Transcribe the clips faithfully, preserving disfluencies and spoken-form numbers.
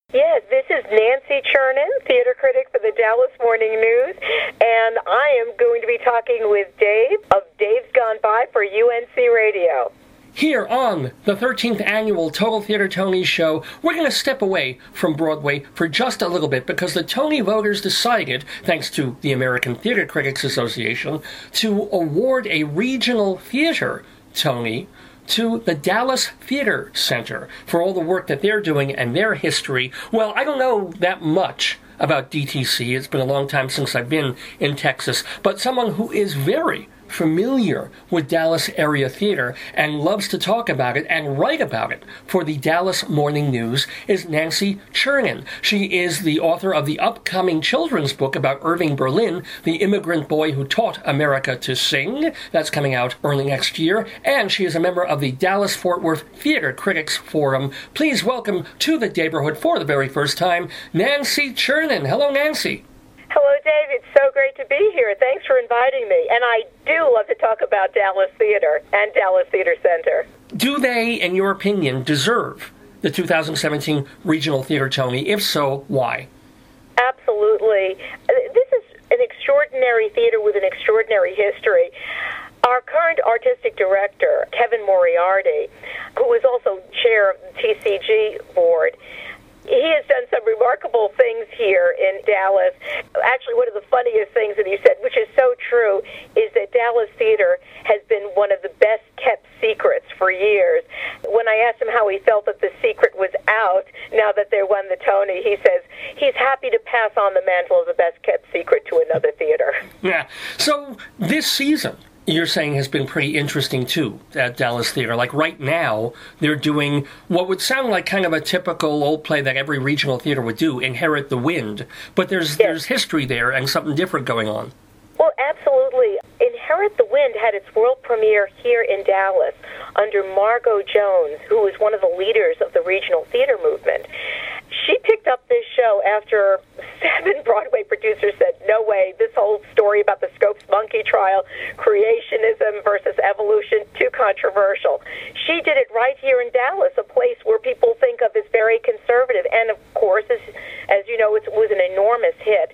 Yes, this is Nancy Chernin, theater critic for the Dallas Morning News, and I am going to be talking with Dave of Dave's Gone By for U N C Radio. Here on the thirteenth Annual Total Theater Tony Show, we're going to step away from Broadway for just a little bit because the Tony voters decided, thanks to the American Theater Critics Association, to award a regional theater Tony to the Dallas Theater Center for all the work that they're doing and their history. Well, I don't know that much about D T C. It's been a long time since I've been in Texas, but someone who is very familiar with Dallas area theater and loves to talk about it and write about it for the Dallas Morning News is Nancy Chernin. She is the author of the upcoming children's book about Irving Berlin, the immigrant boy who taught America to sing. That's coming out early next year. And she is a member of the Dallas-Fort Worth Theater Critics Forum. Please welcome to the neighborhood for the very first time, Nancy Chernin. Hello, Nancy. Hello, Dave. It's so great to be here. Thanks for inviting me. And I do love to talk about Dallas Theater and Dallas Theater Center. Do they, in your opinion, deserve the two thousand seventeen Regional Theater Tony? If so, why? Absolutely. This is an extraordinary theater with an extraordinary history. Our current artistic director, Kevin Moriarty, who is also chair of the T C G board, he has done some remarkable things here in Dallas. Actually, one of the funniest things that he said, which is so true, is that Dallas theater has been one of the best-kept secrets for years. When I asked him how he felt that the secret was out now that they won the Tony, he says he's happy to pass on the mantle of the best-kept secret to another theater. Yeah. So this season, you're saying, has been pretty interesting, too, at Dallas Theater. Like, right now, they're doing what would sound like kind of a typical old play that every regional theater would do, Inherit the Wind. But there's yes. there's history there and something different going on. Well, absolutely. Inherit the Wind had its world premiere here in Dallas under Margot Jones, who was one of the leaders of the regional theater movement. She picked up this show after seven Broadway producers said, no way, this whole story about the Scopes monkey trial, creationism versus evolution, too controversial. She did it right here in Dallas, a place where people think of as very conservative. And, of course, as, as you know, it was an enormous hit.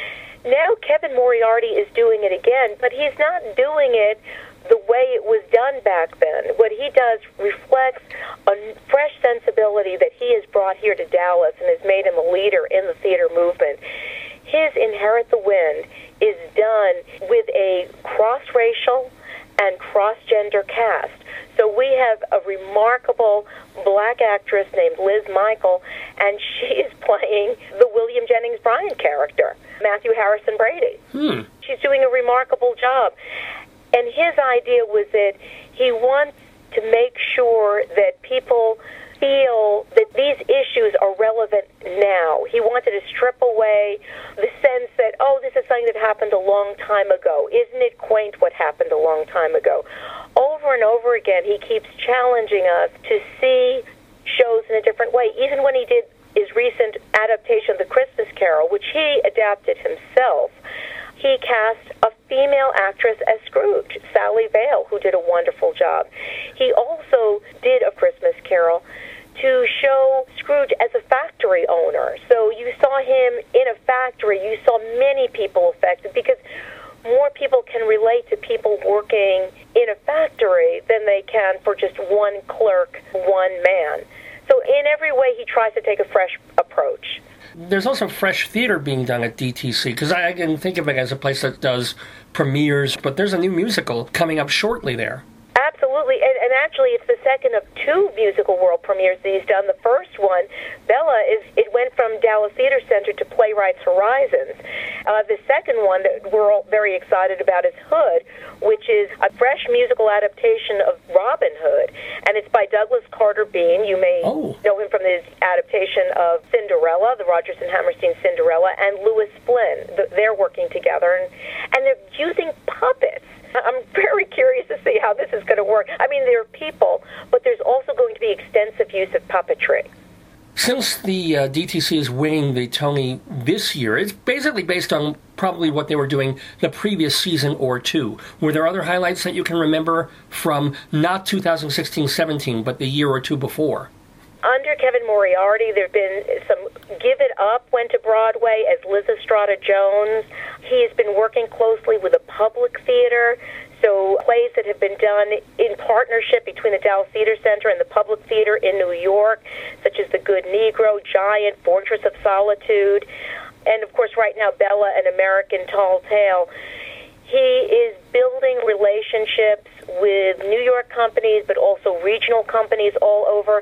Now Kevin Moriarty is doing it again, but he's not doing it the way it was done back then. What he does reflects a fresh sensibility that he has brought here to Dallas and has made him a leader in the theater movement. His Inherit the Wind is done with a cross-racial and cross-gender cast. So we have a remarkable black actress named Liz Michael, and she is playing the William Jennings Bryan character, Matthew Harrison Brady. Hmm. She's doing a remarkable job. And his idea was that he wants to make sure that people feel that these issues are relevant now. He wanted to strip away the sense that, oh, this is something that happened a long time ago. Isn't it quaint what happened a long time ago? Over and over again, he keeps challenging us to see shows in a different way. Even when he did his recent adaptation of The Christmas Carol, which he adapted himself, he cast a female actress as Scrooge, Sally Vale, who did a wonderful job. He also did A Christmas Carol to show Scrooge as a factory owner. So you saw him in a factory. You saw many people affected because more people can relate to people working in a factory than they can for just one clerk, one man. So in every way, he tries to take a fresh approach. There's also fresh theater being done at D T C, because I, I can think of it as a place that does premieres, but there's a new musical coming up shortly there. Absolutely, and, and actually it's the second of two musical world premieres that he's done. The first one, Bella, is it went from Dallas Theater Center to Playwrights Horizons. Uh, the second one that we're all very excited about is Hood, which is a fresh musical adaptation of Robin Hood, and it's by Douglas Carter Beane. You may oh. know him from his adaptation of Cinderella, the Rodgers and Hammerstein Cinderella, and Louis Flynn. They're working together, and, and they're using puppets. I'm very curious to see how this is going to work. I mean, there are people, but there's also going to be extensive use of puppetry. Since the uh, D T C is winning the Tony this year, it's basically based on probably what they were doing the previous season or two. Were there other highlights that you can remember from not two thousand sixteen seventeen, but the year or two before? Under Kevin Moriarty, there have been some Broadway as Liz Estrada Jones. He's been working closely with the Public Theater, so plays that have been done in partnership between the Dallas Theater Center and the Public Theater in New York, such as The Good Negro, Giant, Fortress of Solitude, and of course right now Bella, An American Tall Tale. He is building relationships with New York companies, but also regional companies all over,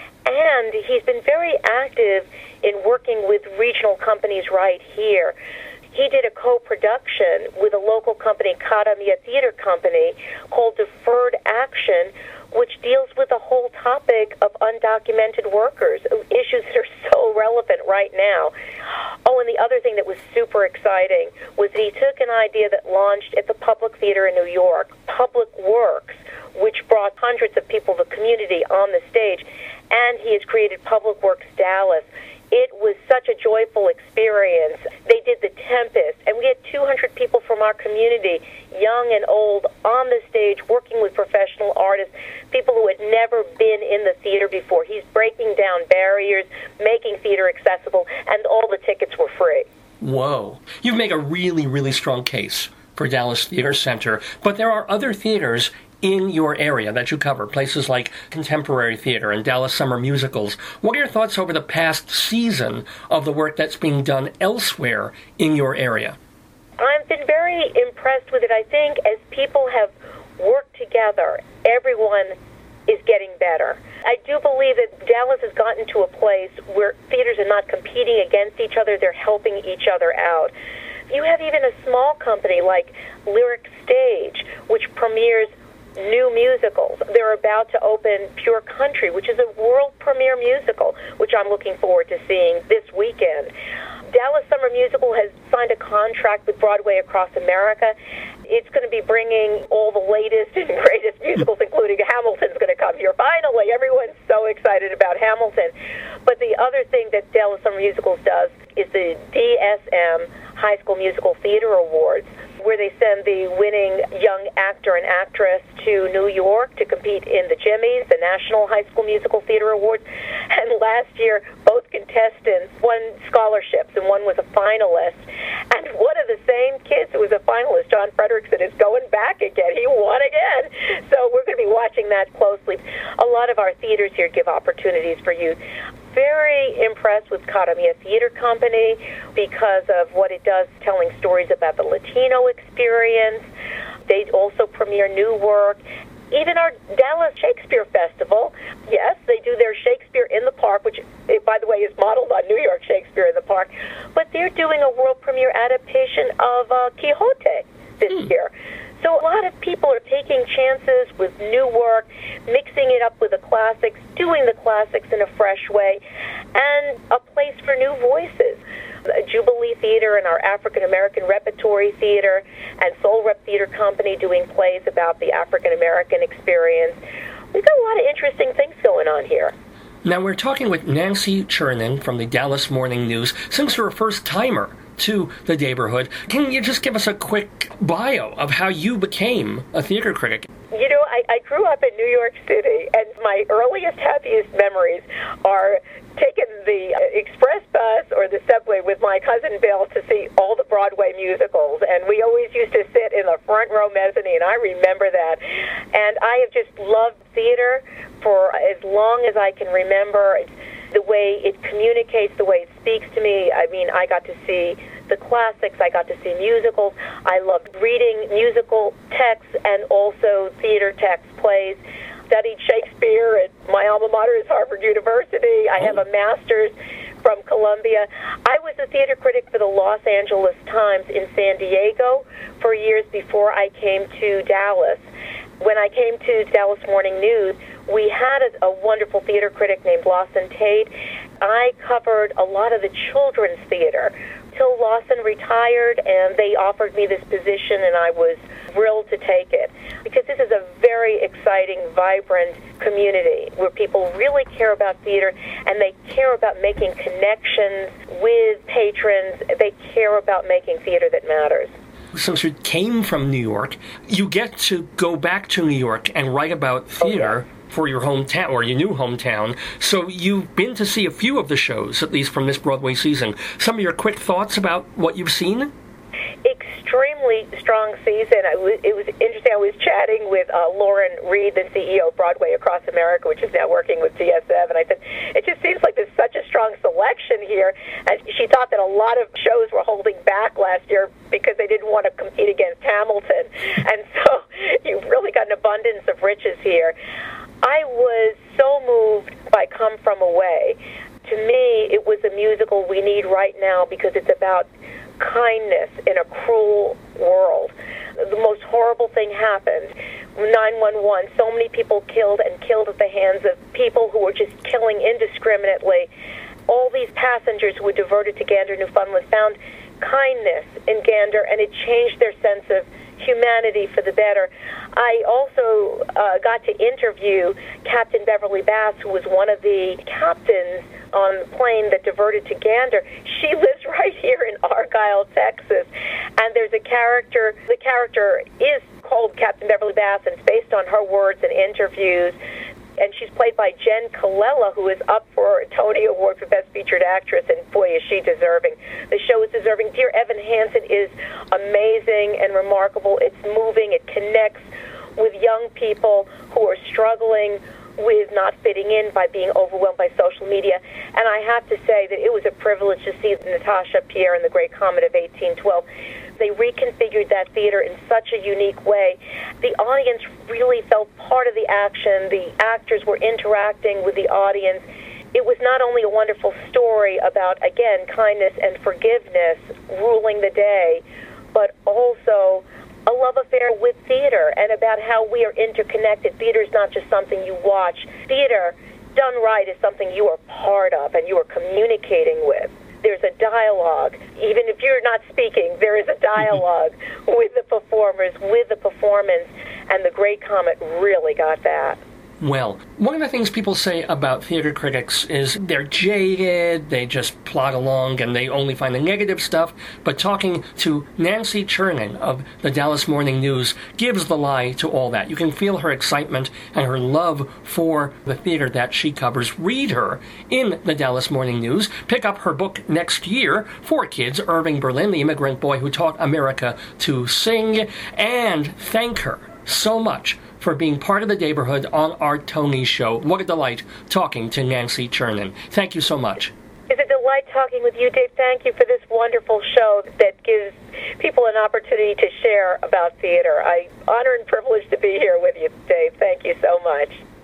and he's been very active in working with regional companies right here. He did a co-production with a local company, Cara Mia Theater Company, called Deferred Action, which deals with the whole topic of undocumented workers, issues that are so relevant right now. Oh, and the other thing that was super exciting was that he took an idea that launched at the Public Theater in New York, Public Works, which brought hundreds of people, the community, on the stage, and he has created Public Works Dallas. It was such a joyful experience. They did The Tempest, and we had two hundred people from our community, young and old, on the stage working with professional artists, people who had never been in the theater before. He's breaking down barriers, making theater accessible, and all the tickets were free. Whoa. You make a really, really strong case for Dallas Theater Center, but there are other theaters in your area that you cover, places like Contemporary Theater and Dallas Summer Musicals. What are your thoughts over the past season of the work that's being done elsewhere in your area? I've been very impressed with it. I think as people have worked together, everyone is getting better. I do believe that Dallas has gotten to a place where theaters are not competing against each other, they're helping each other out. You have even a small company like Lyric Stage, which premieres new musicals. They're about to open Pure Country, which is a world premiere musical, which I'm looking forward to seeing this weekend. Dallas Summer Musical has signed a contract with Broadway Across America. It's going to be bringing all the latest and greatest musicals, including Hamilton's going to come here. Finally, everyone's so excited about Hamilton. But the other thing that Dallas Summer Musicals does is the D S M High School Musical Theater Awards, where they send the winning young actor and actress to New York to compete in the Jimmys, the National High School Musical Theater Awards. And last year, both contestants won scholarships, and one was a finalist. And one of the same kids who was a finalist, John Frederickson, is going back again. He won again. So we're going to be watching that closely. A lot of our theaters here give opportunities for youth. Very impressed with Cara Mia Theater Company because of what it does, telling stories about the Latino experience. They also premiere new work. Even our Dallas Shakespeare Festival, yes, they do their Shakespeare in the Park, which, by the way, is modeled on New York Shakespeare in the Park, but they're doing a world premiere adaptation of uh, Quixote this mm. year. So a lot of people are taking chances with new work, mixing it up with the classics, doing the classics in a fresh way, and a place for new voices. Jubilee Theater and our African American Repertory Theater and Soul Rep Theater Company doing plays about the African American experience. We've got a lot of interesting things going on here. Now, we're talking with Nancy Chernin from the Dallas Morning News. Since you're a first-timer to the neighborhood, can you just give us a quick bio of how you became a theater critic? You know, I, I grew up in New York City, and my earliest, happiest memories are taking the express bus or the subway with my cousin Bill to see all the Broadway musicals, and we always used to sit in the front row mezzanine. I remember that, and I have just loved theater for as long as I can remember. The way it communicates, the way it speaks to me. I mean, I got to see the classics, I got to see musicals. I loved reading musical texts and also theater text plays. Studied Shakespeare at my alma mater is Harvard University. I have a master's from Columbia. I was a theater critic for the Los Angeles Times in San Diego for years before I came to Dallas. When I came to Dallas Morning News, we had a, a wonderful theater critic named Lawson Tate. I covered a lot of the children's theater till Lawson retired, and they offered me this position, and I was thrilled to take it because this is a very exciting, vibrant community where people really care about theater, and they care about making connections with patrons. They care about making theater that matters. Since you came from New York, you get to go back to New York and write about theater Oh, yeah. for your hometown, or your new hometown. So you've been to see a few of the shows, at least from this Broadway season. Some of your quick thoughts about what you've seen? Extremely strong season. I w- it was interesting. I was chatting with uh, Lauren Reed, the C E O of Broadway Across America, which is now working with T S F, and I said, it just seems like there's such a strong selection here. And she thought that a lot of shows were holding back last year because they didn't want to compete against Hamilton. And so you've really got an abundance of riches here. I was so moved by Come From Away. To me, it was a musical we need right now because it's about kindness in a cruel world. The most horrible thing happened. nine one one, so many people killed and killed at the hands of people who were just killing indiscriminately. All these passengers who were diverted to Gander, Newfoundland, found kindness in Gander, and it changed their sense of humanity for the better. I also uh, got to interview Captain Beverly Bass, who was one of the captains on the plane that diverted to Gander. She lives right here in Argyle, Texas, and there's a character, the character is called Captain Beverly Bass, and it's based on her words and interviews, and she's played by Jen Colella, who is up for a Tony Award for Best Featured Actress, and boy, is she deserving. The show is deserving. Dear Evan Hansen is amazing and remarkable. It's moving. It connects with young people who are struggling with not fitting in by being overwhelmed by social media. And I have to say that it was a privilege to see Natasha Pierre in The Great Comet of eighteen twelve. They reconfigured that theater in such a unique way. The audience really felt part of the action. The actors were interacting with the audience. It was not only a wonderful story about, again, kindness and forgiveness ruling the day, but also a love affair with theater and about how we are interconnected. Theater is not just something you watch. Theater, done right, is something you are part of and you are communicating with. There's a dialogue. Even if you're not speaking, there is a dialogue with the performers, with the performance, and The Great Comet really got that. Well, one of the things people say about theater critics is they're jaded, they just plod along, and they only find the negative stuff. But talking to Nancy Chernin of the Dallas Morning News gives the lie to all that. You can feel her excitement and her love for the theater that she covers. Read her in the Dallas Morning News. Pick up her book next year for kids, Irving Berlin, the immigrant boy who taught America to sing, and thank her so much for being part of the neighborhood on our Tony Show. What a delight talking to Nancy Chernin. Thank you so much. It's a delight talking with you, Dave. Thank you for this wonderful show that gives people an opportunity to share about theater. I'm honored and privileged to be here with you, Dave. Thank you so much.